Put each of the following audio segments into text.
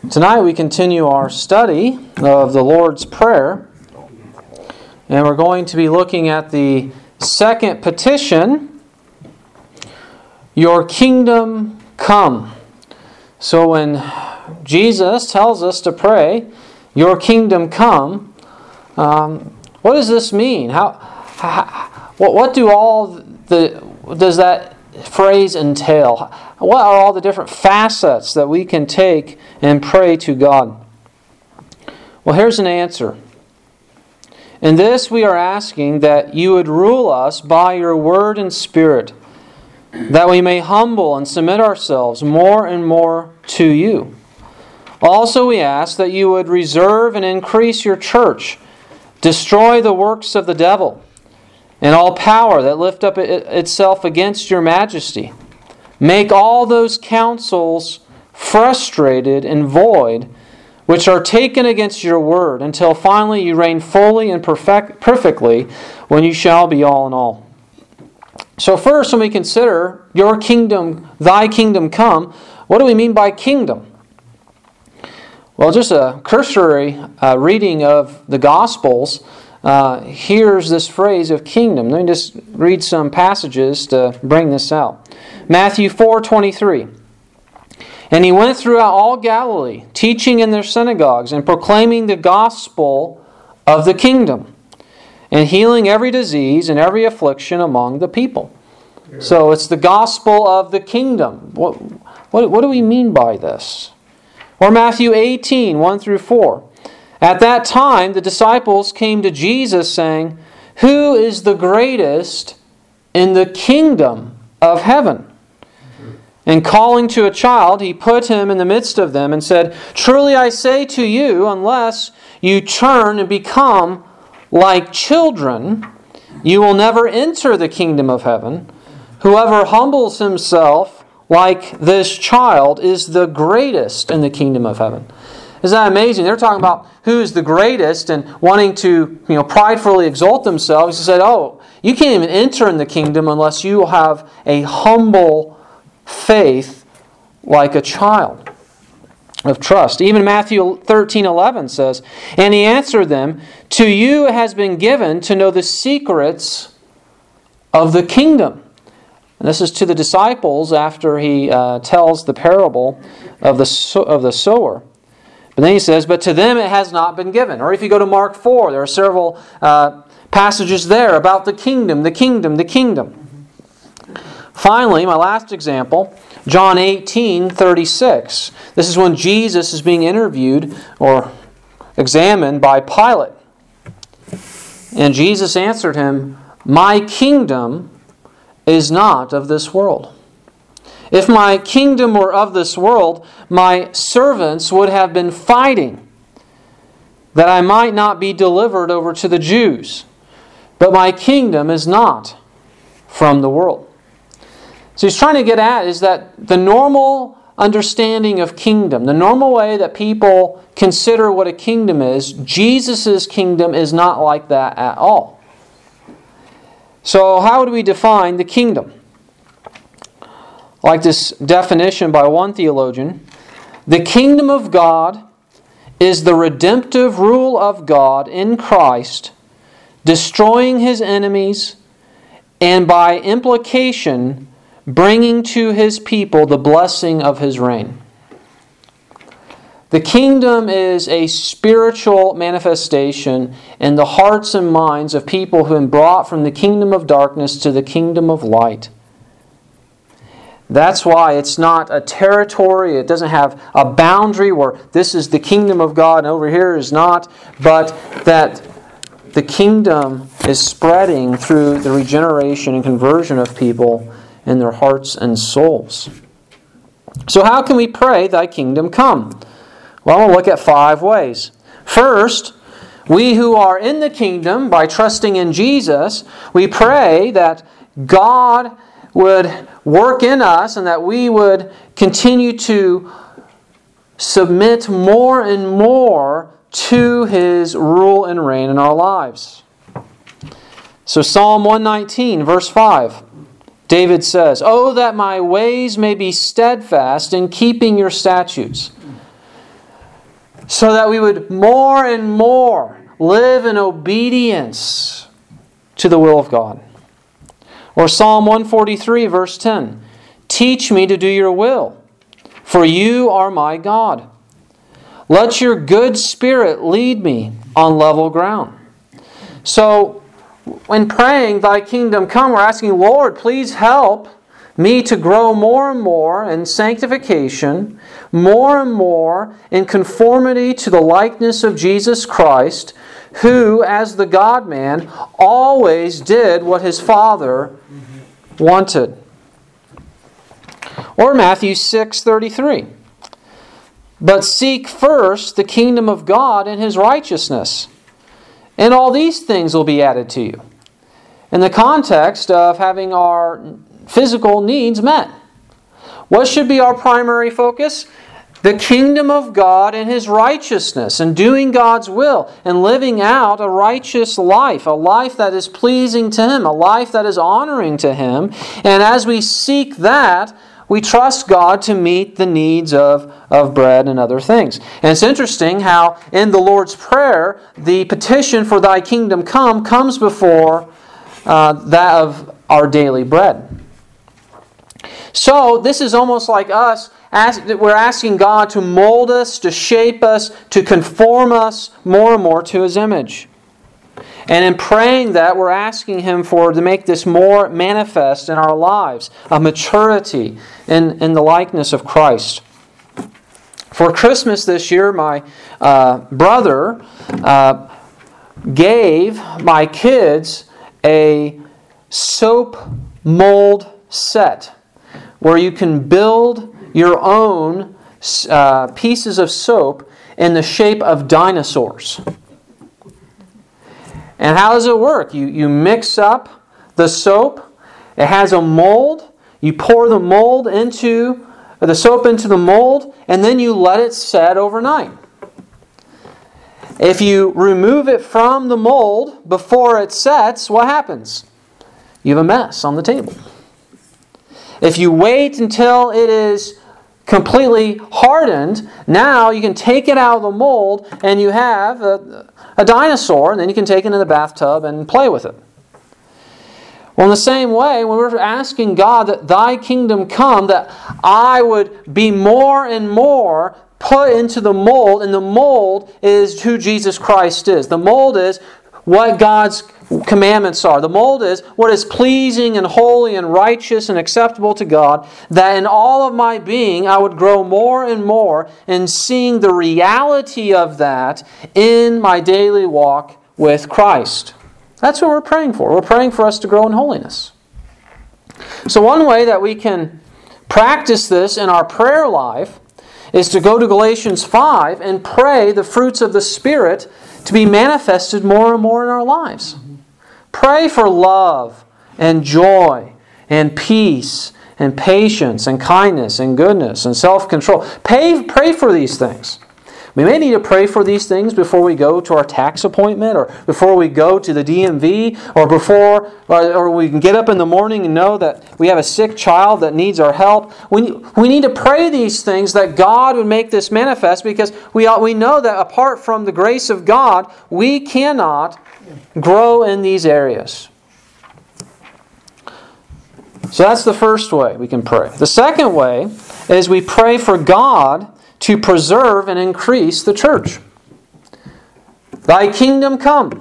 Tonight we continue our study of the Lord's Prayer, and we're going to be looking at the second petition, Your kingdom come. So when Jesus tells us to pray, Your kingdom come, what does this mean? What does that phrase entail? What are all the different facets that we can take and pray to God? Well, here's an answer. In this we are asking that You would rule us by Your Word and Spirit, that we may humble and submit ourselves more and more to You. Also we ask that You would reserve and increase Your church, destroy the works of the devil, and all power that lift up itself against Your majesty. Make all those counsels frustrated and void, which are taken against Your word, until finally You reign fully and perfectly, when You shall be all in all. So first, when we consider Your kingdom, Thy kingdom come, what do we mean by kingdom? Well, just a cursory reading of the Gospels, here's this phrase of kingdom. Let me just read some passages to bring this out. Matthew 4:23. And He went throughout all Galilee, teaching in their synagogues and proclaiming the gospel of the kingdom, and healing every disease and every affliction among the people. Yeah. So it's the gospel of the kingdom. What do we mean by this? Or Matthew 18:1-4. At that time, the disciples came to Jesus saying, Who is the greatest in the kingdom of heaven? And calling to a child, He put him in the midst of them and said, Truly I say to you, unless you turn and become like children, you will never enter the kingdom of heaven. Whoever humbles himself like this child is the greatest in the kingdom of heaven. Isn't that amazing? They're talking about who is the greatest and wanting to, pridefully exalt themselves. He said, you can't even enter in the kingdom unless you have a humble faith like a child of trust. Even Matthew 13:11 says, And He answered them, To you it has been given to know the secrets of the kingdom. And this is to the disciples after He tells the parable of the sower. But then He says, But to them it has not been given. Or if you go to Mark 4, there are several passages there about the kingdom, the kingdom, the kingdom. Finally, my last example, John 18:36. This is when Jesus is being interviewed or examined by Pilate. And Jesus answered him, My kingdom is not of this world. If my kingdom were of this world, my servants would have been fighting, that I might not be delivered over to the Jews. But my kingdom is not from the world. So He's trying to get at is that the normal understanding of kingdom, the normal way that people consider what a kingdom is, Jesus' kingdom is not like that at all. So how do we define the kingdom? Like this definition by one theologian, the kingdom of God is the redemptive rule of God in Christ, destroying His enemies, and by implication, bringing to His people the blessing of His reign. The kingdom is a spiritual manifestation in the hearts and minds of people who have been brought from the kingdom of darkness to the kingdom of light. That's why it's not a territory, it doesn't have a boundary where this is the kingdom of God and over here is not, but that the kingdom is spreading through the regeneration and conversion of people in their hearts and souls. So how can we pray, Thy kingdom come? Well, we'll look at 5 ways. First, we who are in the kingdom, by trusting in Jesus, we pray that God would work in us and that we would continue to submit more and more to His rule and reign in our lives. So Psalm 119, verse 5. David says, Oh, that my ways may be steadfast in keeping Your statutes. so that we would more and more live in obedience to the will of God. Or Psalm 143, verse 10. Teach me to do your will, for you are my God. Let your good spirit lead me on level ground. So, when praying, Thy kingdom come, we're asking, Lord, please help me to grow more and more in sanctification, more and more in conformity to the likeness of Jesus Christ, who, as the God-man, always did what His Father wanted. Or Matthew 6:33. But seek first the kingdom of God and His righteousness, and all these things will be added to you. In the context of having our physical needs met. What should be our primary focus? The kingdom of God and His righteousness, and doing God's will, and living out a righteous life, a life that is pleasing to Him, a life that is honoring to Him. And as we seek that, we trust God to meet the needs of bread and other things. And it's interesting how in the Lord's Prayer, the petition for Thy kingdom come comes before that of our daily bread. So this is almost like us. We're asking God to mold us, to shape us, to conform us more and more to His image. And in praying that, we're asking Him to make this more manifest in our lives, a maturity in the likeness of Christ. For Christmas this year, my brother gave my kids a soap mold set where you can build your own pieces of soap in the shape of dinosaurs. And how does it work? You mix up the soap. It has a mold. You pour the soap into the mold, and then you let it set overnight. If you remove it from the mold before it sets, what happens? You have a mess on the table. If you wait until it is completely hardened, now you can take it out of the mold and you have a dinosaur, and then you can take it in the bathtub and play with it. Well, in the same way, when we're asking God that Thy kingdom come, that I would be more and more put into the mold, and the mold is who Jesus Christ is. The mold is what God's commandments are. The mold is what is pleasing and holy and righteous and acceptable to God, that in all of my being I would grow more and more in seeing the reality of that in my daily walk with Christ. That's what we're praying for. We're praying for us to grow in holiness. So one way that we can practice this in our prayer life is to go to Galatians 5 and pray the fruits of the Spirit to be manifested more and more in our lives. Pray for love and joy and peace and patience and kindness and goodness and self-control. Pray for these things. We may need to pray for these things before we go to our tax appointment, or before we go to the DMV, or we can get up in the morning and know that we have a sick child that needs our help. We need to pray these things that God would make this manifest, because we know that apart from the grace of God, we cannot grow in these areas. So that's the first way we can pray. The second way is we pray for God to preserve and increase the church. Thy kingdom come.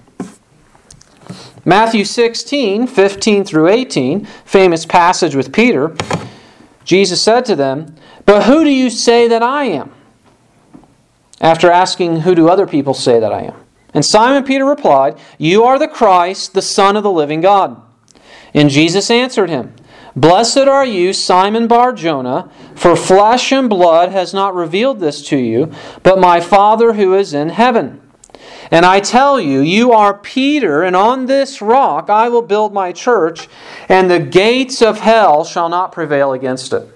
Matthew 16, 15 through 18, famous passage with Peter. Jesus said to them, "But who do you say that I am?" After asking, "Who do other people say that I am?" And Simon Peter replied, "You are the Christ, the Son of the living God." And Jesus answered him, "Blessed are you, Simon Bar-Jonah, for flesh and blood has not revealed this to you, but my Father who is in heaven. And I tell you, you are Peter, and on this rock I will build my church, and the gates of hell shall not prevail against it."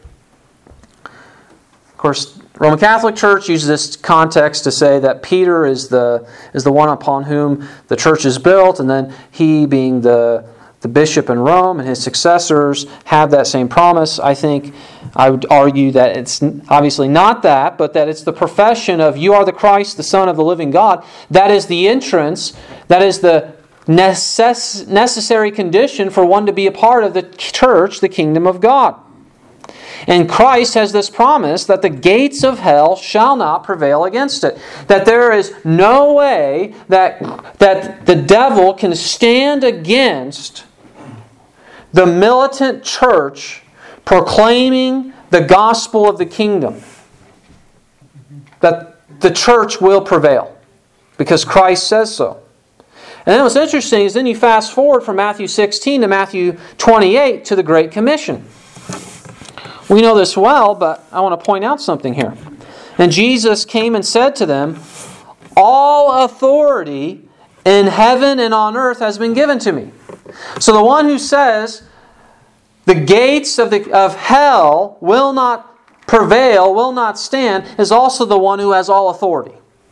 Of course, Roman Catholic Church uses this context to say that Peter is the one upon whom the church is built, and then he being the the bishop in Rome and his successors have that same promise. I would argue that it's obviously not that, but that it's the profession of you are the Christ, the Son of the living God. That is the entrance, that is the necessary condition for one to be a part of the church, the kingdom of God. And Christ has this promise that the gates of hell shall not prevail against it. That there is no way that the devil can stand against the militant church proclaiming the gospel of the kingdom. That the church will prevail because Christ says so. And then what's interesting is then you fast forward from Matthew 16 to Matthew 28 to the Great Commission. We know this well, but I want to point out something here. And Jesus came and said to them, all authority in heaven and on earth has been given to me. So the one who says the gates of hell will not prevail, will not stand, is also the one who has all authority.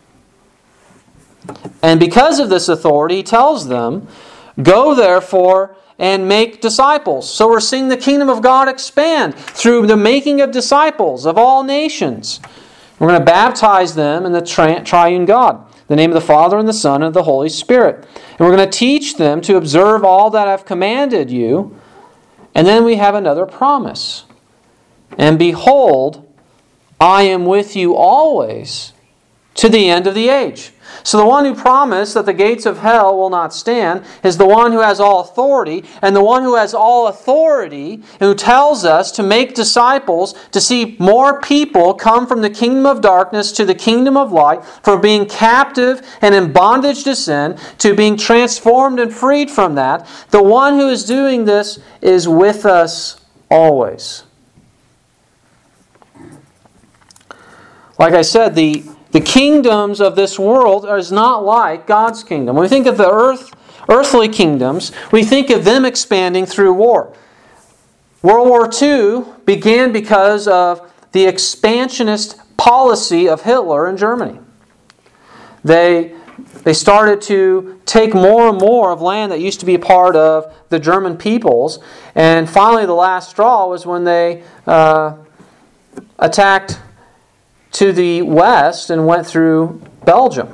And because of this authority, he tells them, go therefore and make disciples. So we're seeing the kingdom of God expand through the making of disciples of all nations. We're going to baptize them in the triune God, the name of the Father and the Son and the Holy Spirit. And we're going to teach them to observe all that I've commanded you. And then we have another promise. And behold, I am with you always to the end of the age. So the one who promised that the gates of hell will not stand is the one who has all authority, and the one who has all authority and who tells us to make disciples, to see more people come from the kingdom of darkness to the kingdom of light, from being captive and in bondage to sin to being transformed and freed from that. The one who is doing this is with us always. Like I said, the kingdoms of this world is not like God's kingdom. When we think of the earthly kingdoms, we think of them expanding through war. World War II began because of the expansionist policy of Hitler in Germany. They started to take more and more of land that used to be a part of the German peoples. And finally, the last straw was when they attacked to the west and went through Belgium.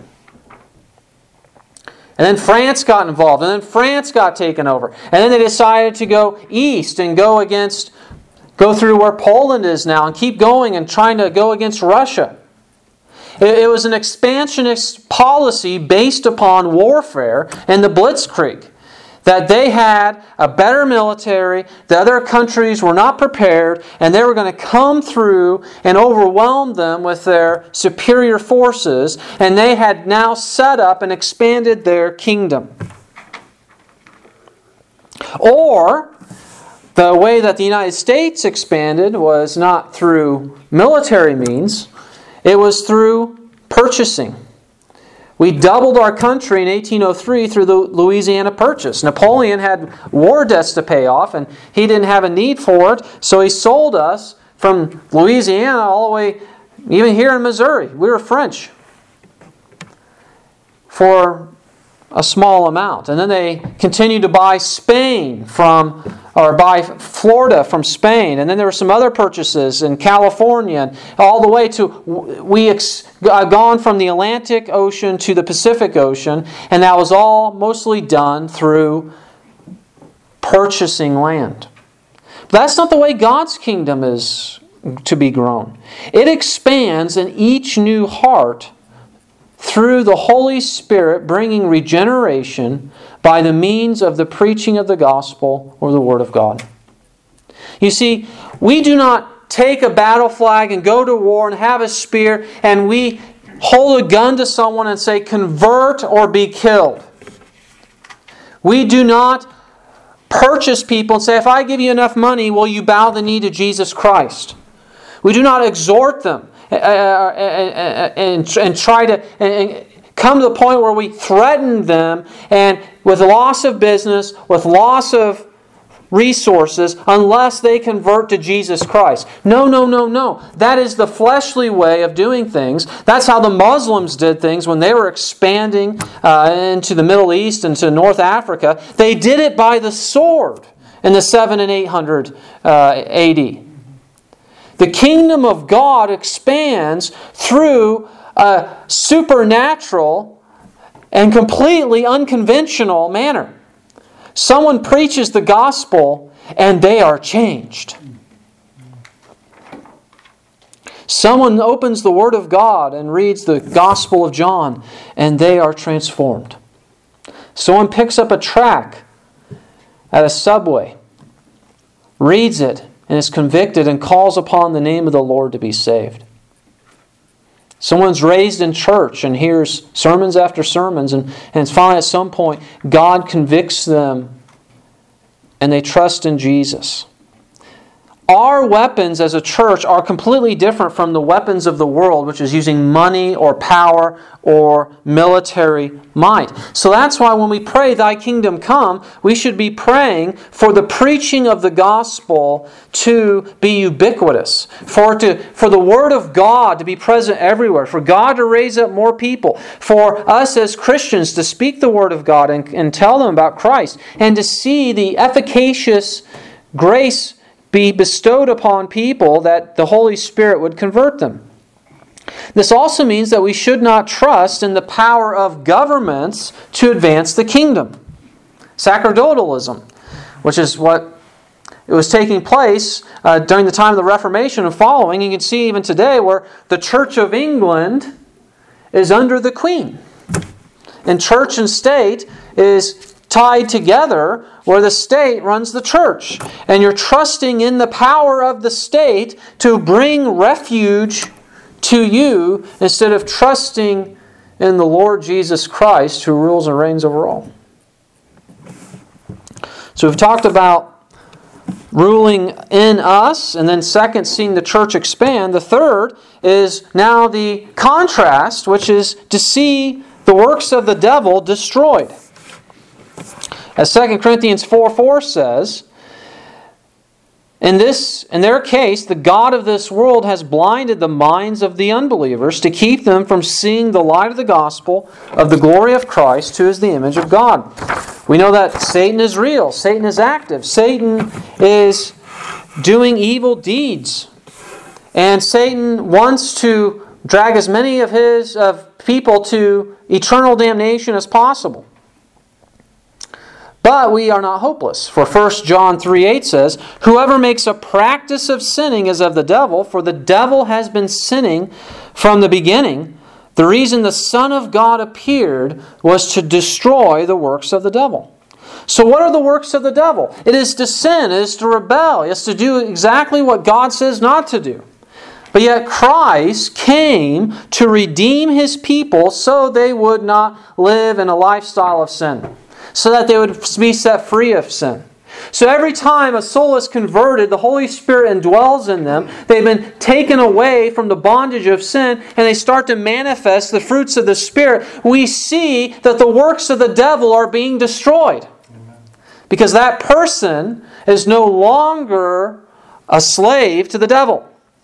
And then France got involved, and then France got taken over. And then they decided to go east and go through where Poland is now and keep going and trying to go against Russia. It was an expansionist policy based upon warfare and the Blitzkrieg. That they had a better military, the other countries were not prepared, and they were going to come through and overwhelm them with their superior forces, and they had now set up and expanded their kingdom. Or, the way that the United States expanded was not through military means, it was through purchasing. We doubled our country in 1803 through the Louisiana Purchase. Napoleon had war debts to pay off, and he didn't have a need for it, so he sold us from Louisiana all the way, even here in Missouri. We were French for a small amount. And then they continued to buy buy Florida from Spain. And then there were some other purchases in California, and all the way to, we gone from the Atlantic Ocean to the Pacific Ocean, and that was all mostly done through purchasing land. But that's not the way God's kingdom is to be grown. It expands in each new heart through the Holy Spirit bringing regeneration by the means of the preaching of the gospel or the Word of God. You see, we do not take a battle flag and go to war and have a spear and we hold a gun to someone and say, convert or be killed. We do not purchase people and say, if I give you enough money, will you bow the knee to Jesus Christ? We do not exhort them and try to come to the point where we threaten them and with loss of business, with loss of resources unless they convert to Jesus Christ. No, no, no, no. That is the fleshly way of doing things. That's how the Muslims did things when they were expanding into the Middle East and to North Africa. They did it by the sword in the 700 and 800 AD. The kingdom of God expands through a supernatural and completely unconventional manner. Someone preaches the gospel and they are changed. Someone opens the Word of God and reads the Gospel of John and they are transformed. Someone picks up a tract at a subway, reads it, and is convicted and calls upon the name of the Lord to be saved. Someone's raised in church and hears sermons after sermons, and finally at some point God convicts them and they trust in Jesus. Our weapons as a church are completely different from the weapons of the world, which is using money or power or military might. So that's why when we pray, Thy kingdom come, we should be praying for the preaching of the gospel to be ubiquitous, for the Word of God to be present everywhere, for God to raise up more people, for us as Christians to speak the Word of God and tell them about Christ, and to see the efficacious grace be bestowed upon people that the Holy Spirit would convert them. This also means that we should not trust in the power of governments to advance the kingdom. Sacerdotalism, which is what it was taking place during the time of the Reformation and following. You can see even today where the Church of England is under the Queen. And church and state is tied together where the state runs the church. And you're trusting in the power of the state to bring refuge to you instead of trusting in the Lord Jesus Christ who rules and reigns over all. So we've talked about ruling in us, and then second, seeing the church expand. The third is now the contrast, which is to see the works of the devil destroyed. As 2 Corinthians 4:4 says, in their case, the God of this world has blinded the minds of the unbelievers to keep them from seeing the light of the gospel of the glory of Christ, who is the image of God. We know that Satan is real. Satan is active. Satan is doing evil deeds. And Satan wants to drag as many of people to eternal damnation as possible. But we are not hopeless. For 1 John 3:8 says, "Whoever makes a practice of sinning is of the devil, for the devil has been sinning from the beginning. The reason the Son of God appeared was to destroy the works of the devil." So what are the works of the devil? It is to sin, it is to rebel, it is to do exactly what God says not to do. But yet Christ came to redeem His people so they would not live in a lifestyle of sin, so that they would be set free of sin. So every time a soul is converted, the Holy Spirit indwells in them. They've been taken away from the bondage of sin, and they start to manifest the fruits of the Spirit. We see that the works of the devil are being destroyed. Because that person is no longer a slave to the devil.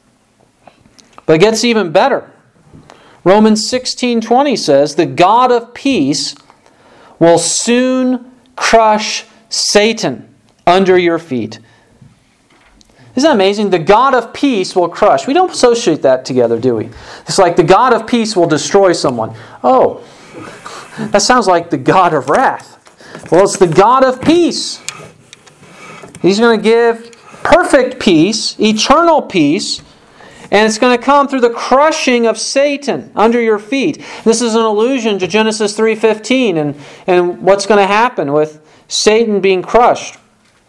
But it gets even better. Romans 16:20 says, "The God of peace will soon crush Satan under your feet." Isn't that amazing? The God of peace will crush. We don't associate that together, do we? It's like the God of peace will destroy someone. Oh, that sounds like the God of wrath. Well, it's the God of peace. He's going to give perfect peace, eternal peace, and it's going to come through the crushing of Satan under your feet. This is an allusion to Genesis 3:15 and what's going to happen with Satan being crushed.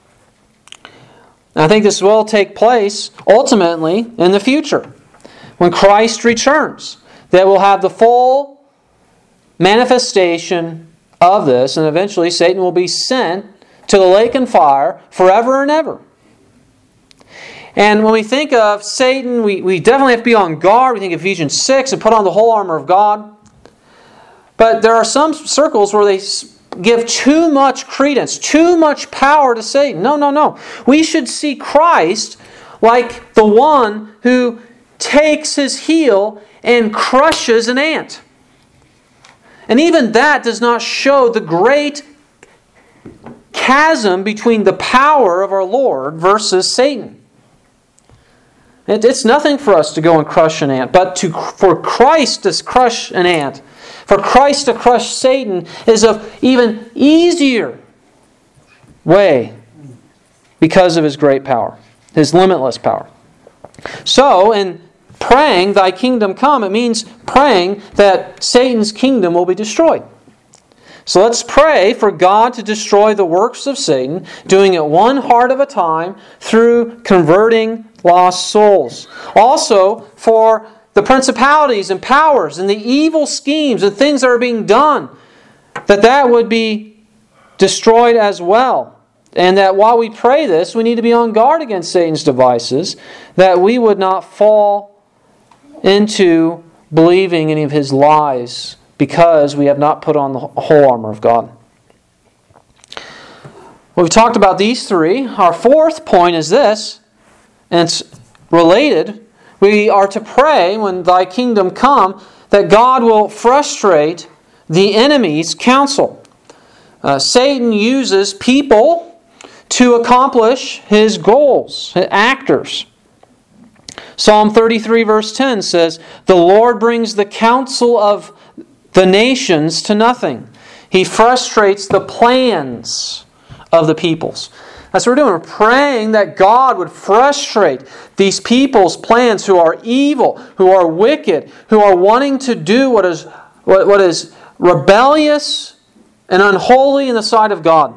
And I think this will take place ultimately in the future when Christ returns. That we'll have the full manifestation of this, and eventually Satan will be sent to the lake and fire forever and ever. And when we think of Satan, we definitely have to be on guard. We think of Ephesians 6 and put on the whole armor of God. But there are some circles where they give too much credence, too much power to Satan. No. We should see Christ like the one who takes his heel and crushes an ant. And even that does not show the great chasm between the power of our Lord versus Satan. It's nothing for us to go and crush an ant, but for Christ to crush an ant, for Christ to crush Satan is an even easier way because of His great power, His limitless power. So, in praying, Thy kingdom come, it means praying that Satan's kingdom will be destroyed. So let's pray for God to destroy the works of Satan, doing it one heart at a time through converting lost souls. Also for the principalities and powers and the evil schemes and things that are being done, that would be destroyed as well. And that while we pray this, we need to be on guard against Satan's devices, that we would not fall into believing any of his lies because we have not put on the whole armor of God. We've talked about these three. Our fourth point is this, and it's related. We are to pray when Thy kingdom come that God will frustrate the enemy's counsel. Satan uses people to accomplish his goals, actors. Psalm 33 verse 10 says, "The Lord brings the counsel of the nations to nothing. He frustrates the plans of the peoples." That's what we're doing. We're praying that God would frustrate these people's plans who are evil, who are wicked, who are wanting to do what is rebellious and unholy in the sight of God.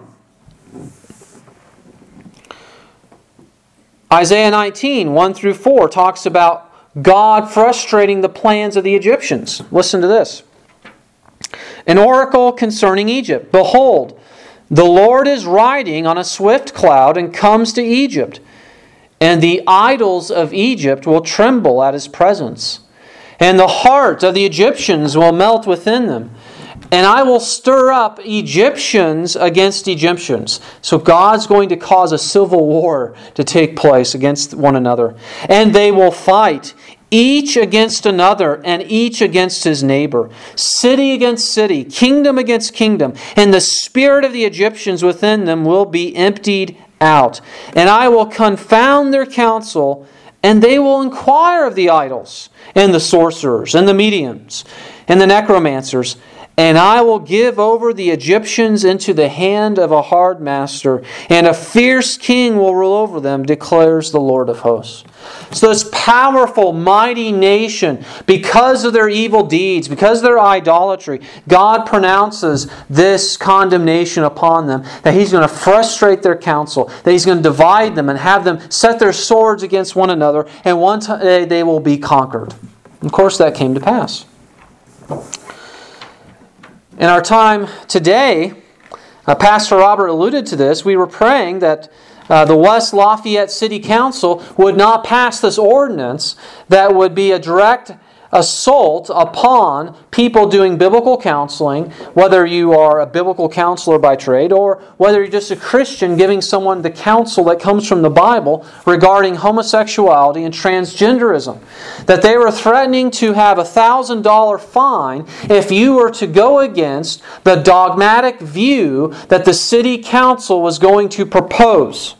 Isaiah 19, 1 through 4 talks about God frustrating the plans of the Egyptians. Listen to this. An oracle concerning Egypt. Behold, the Lord is riding on a swift cloud and comes to Egypt, and the idols of Egypt will tremble at His presence, and the heart of the Egyptians will melt within them. And I will stir up Egyptians against Egyptians. So God's going to cause a civil war to take place against one another. And they will fight, each against another, and each against his neighbor. City against city, kingdom against kingdom. And the spirit of the Egyptians within them will be emptied out. And I will confound their counsel, and they will inquire of the idols, and the sorcerers, and the mediums, and the necromancers. And I will give over the Egyptians into the hand of a hard master, and a fierce king will rule over them, declares the Lord of hosts. So this powerful, mighty nation, because of their evil deeds, because of their idolatry, God pronounces this condemnation upon them, that He's going to frustrate their counsel, that He's going to divide them and have them set their swords against one another, and one day they will be conquered. And of course, that came to pass. In our time today, Pastor Robert alluded to this. We were praying that the West Lafayette City Council would not pass this ordinance that would be a direct assault upon people doing biblical counseling, whether you are a biblical counselor by trade or whether you're just a Christian giving someone the counsel that comes from the Bible regarding homosexuality and transgenderism. That they were threatening to have a $1,000 fine if you were to go against the dogmatic view that the city council was going to propose.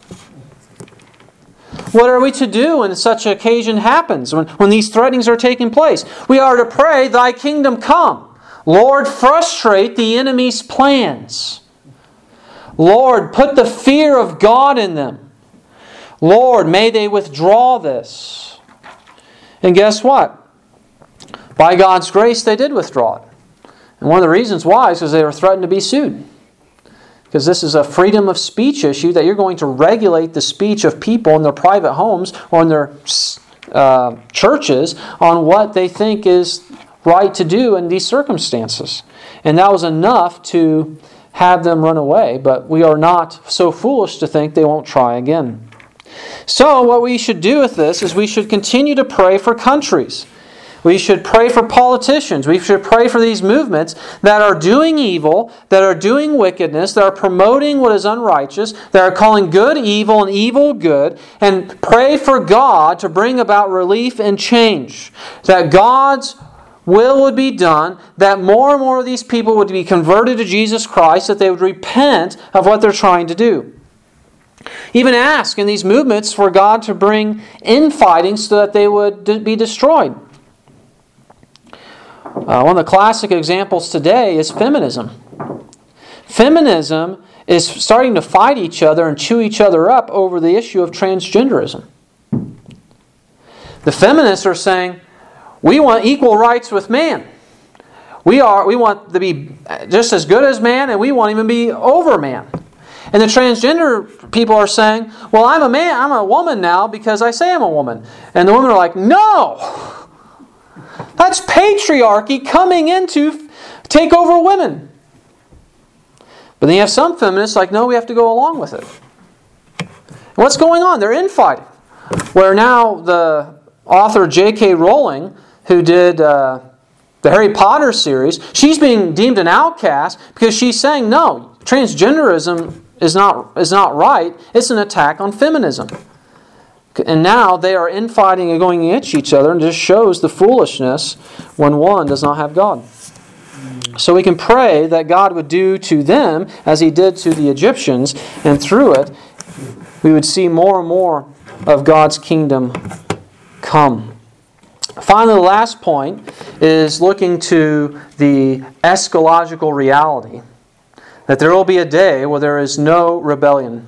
What are we to do when such an occasion happens, when these threatenings are taking place? We are to pray, Thy kingdom come. Lord, frustrate the enemy's plans. Lord, put the fear of God in them. Lord, may they withdraw this. And guess what? By God's grace, they did withdraw it. And one of the reasons why is because they were threatened to be sued. Because this is a freedom of speech issue, that you're going to regulate the speech of people in their private homes or in their churches on what they think is right to do in these circumstances. And that was enough to have them run away, but we are not so foolish to think they won't try again. So what we should do with this is we should continue to pray for countries. We should pray for politicians. We should pray for these movements that are doing evil, that are doing wickedness, that are promoting what is unrighteous, that are calling good evil and evil good, and pray for God to bring about relief and change. That God's will would be done, that more and more of these people would be converted to Jesus Christ, that they would repent of what they're trying to do. Even ask in these movements for God to bring infighting so that they would be destroyed. One of the classic examples today is feminism. Feminism is starting to fight each other and chew each other up over the issue of transgenderism. The feminists are saying, we want equal rights with man. We want to be just as good as man, and we want even to be over man. And the transgender people are saying, well, I'm a man, I'm a woman now because I say I'm a woman. And the women are like, no! That's patriarchy coming in to take over women. But then you have some feminists like, no, we have to go along with it. And what's going on? They're infighting. Where now the author J.K. Rowling, who did the Harry Potter series, she's being deemed an outcast because she's saying, no, transgenderism is not right. It's an attack on feminism. And now they are infighting and going against each other, and just shows the foolishness when one does not have God. So we can pray that God would do to them as He did to the Egyptians, and through it we would see more and more of God's kingdom come. Finally, the last point is looking to the eschatological reality, that there will be a day where there is no rebellion,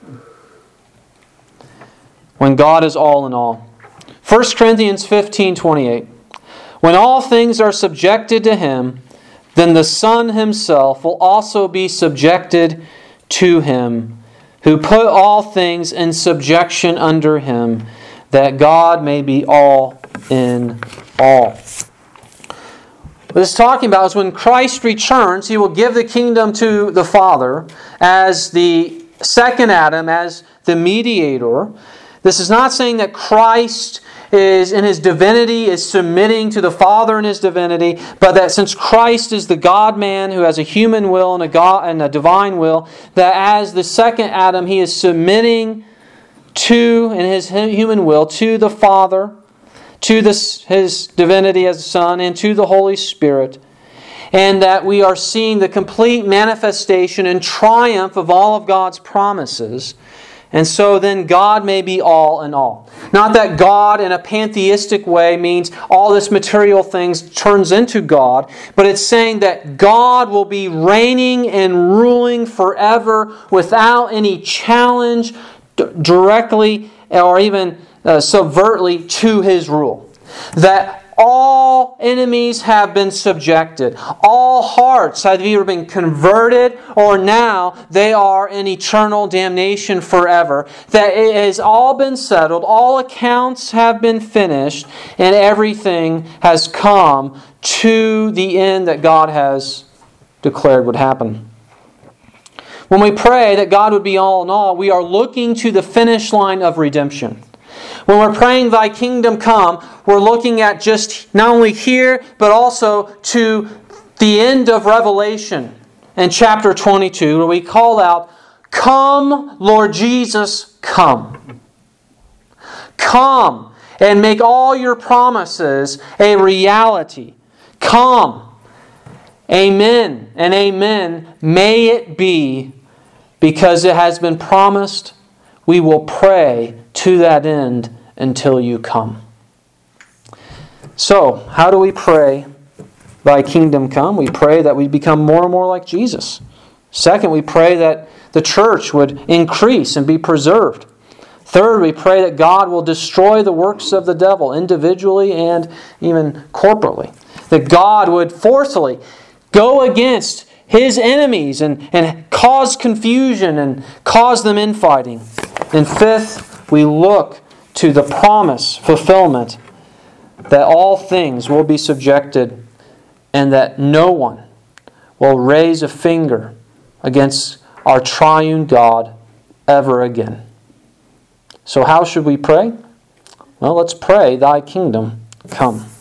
when God is all in all. 1 Corinthians 15:28. When all things are subjected to Him, then the Son Himself will also be subjected to Him, who put all things in subjection under Him, that God may be all in all. What it's talking about is when Christ returns, He will give the kingdom to the Father as the second Adam, as the mediator. This is not saying that Christ is in His divinity is submitting to the Father in His divinity, but that since Christ is the God-man who has a human will and a divine will, that as the second Adam He is submitting to, in His human will, to the Father, to His divinity as the Son, and to the Holy Spirit. And that we are seeing the complete manifestation and triumph of all of God's promises. And so then God may be all in all. Not that God in a pantheistic way means all this material things turns into God, but it's saying that God will be reigning and ruling forever without any challenge directly or even subvertly to His rule. That all enemies have been subjected. All hearts have either been converted or now they are in eternal damnation forever. That it has all been settled. All accounts have been finished. And everything has come to the end that God has declared would happen. When we pray that God would be all in all, we are looking to the finish line of redemption. When we're praying, Thy kingdom come, we're looking at just not only here, but also to the end of Revelation in chapter 22, where we call out, Come, Lord Jesus, come. Come and make all your promises a reality. Come. Amen and amen. May it be, because it has been promised. We will pray to that end until you come. So, how do we pray, Thy kingdom come? We pray that we become more and more like Jesus. Second, we pray that the church would increase and be preserved. Third, we pray that God will destroy the works of the devil individually and even corporately. That God would, fourthly, go against His enemies and cause confusion and cause them infighting. And fifth, we look to the promise fulfillment that all things will be subjected and that no one will raise a finger against our triune God ever again. So how should we pray? Well, let's pray, Thy kingdom come.